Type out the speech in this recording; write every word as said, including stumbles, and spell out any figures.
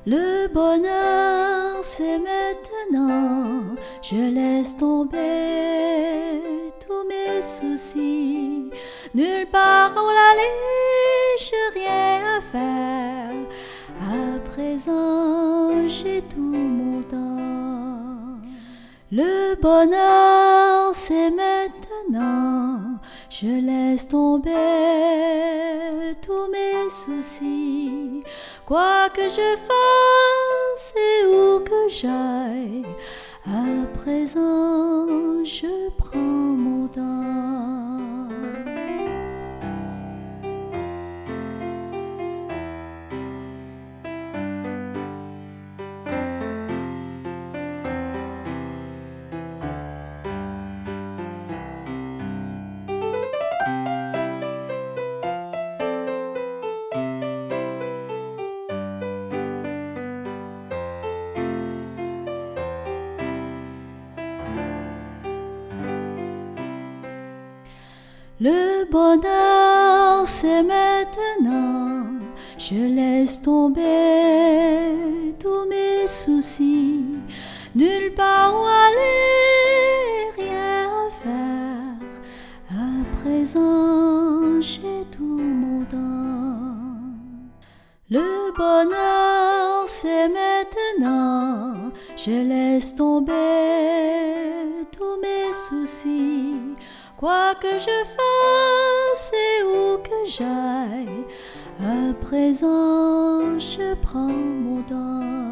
Le bonheur, c'est maintenant. Je laisse tomber tous mes soucis. Nulle part où aller, j'ai rien à faire. À présent, j'ai tout mon temps. Le bonheur, c'est maintenant. Je laisse tomber tous mes soucis. Quoi que je fasse et où que j'aille, à présent je prends mon temps. Le bonheur, c'est maintenant. Je laisse tomber tous mes soucis. Nulle part où aller, rien à faire. À présent, j'ai tout mon temps. Le bonheur, c'est maintenant. Je laisse tomber tous mes soucis. Quoi que je fasse et où que j'aille, à présent je prends mon temps.